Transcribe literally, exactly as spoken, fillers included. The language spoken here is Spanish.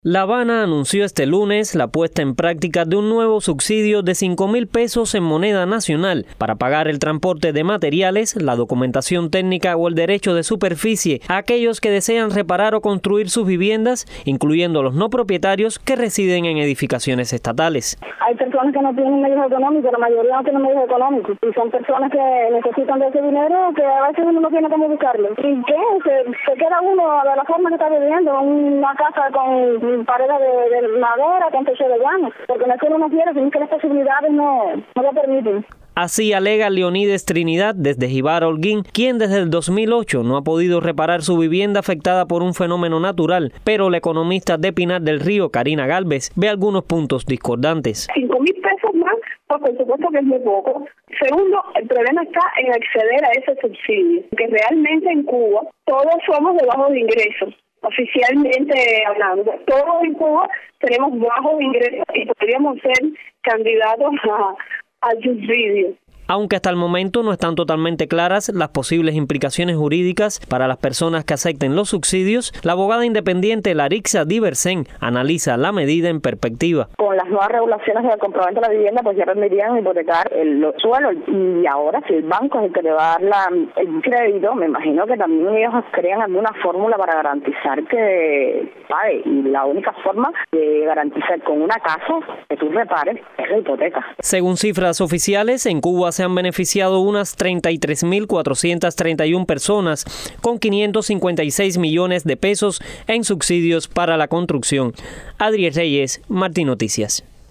La Habana anunció este lunes la puesta en práctica de un nuevo subsidio de cinco mil pesos en moneda nacional para pagar el transporte de materiales, la documentación técnica o el derecho de superficie a aquellos que desean reparar o construir sus viviendas, incluyendo los no propietarios que residen en edificaciones estatales. Hay personas que no tienen medios económicos, la mayoría no tienen medios económicos, y son personas que necesitan de ese dinero que a veces uno no tiene cómo buscarlo. ¿Y qué? Se, se queda uno de la forma que está viviendo, en una casa con paredes de, de madera, con techo de llano, porque no es que uno no quiere, sino que las posibilidades no, no lo permiten. Así alega Leonides Trinidad desde Jibara Holguín, quien desde el dos mil ocho no ha podido reparar su vivienda afectada por un fenómeno natural, pero la economista de Pinar del Río, Karina Galvez, ve algunos puntos discordantes. Cinco mil pesos más, pues por supuesto que es muy poco. Segundo, el problema está en acceder a ese subsidio, que realmente en Cuba todos somos de bajos ingresos. Oficialmente hablando, todos en Cuba tenemos bajos ingresos y podríamos ser candidatos a, al subsidio. Aunque hasta el momento no están totalmente claras las posibles implicaciones jurídicas para las personas que acepten los subsidios, la abogada independiente Larixa Diversen analiza la medida en perspectiva. Con las nuevas regulaciones del comprobante de la vivienda, pues ya permitirían hipotecar el, los suelos, y ahora si el banco es el que le va a dar la, el crédito, me imagino que también ellos crean alguna fórmula para garantizar que pague, y la única forma de garantizar con una casa que tú repares es la hipoteca. Según cifras oficiales, en Cuba se han beneficiado unas treinta y tres mil cuatrocientas treinta y una personas con quinientos cincuenta y seis millones de pesos en subsidios para la construcción. Adriel Reyes, Martín Noticias.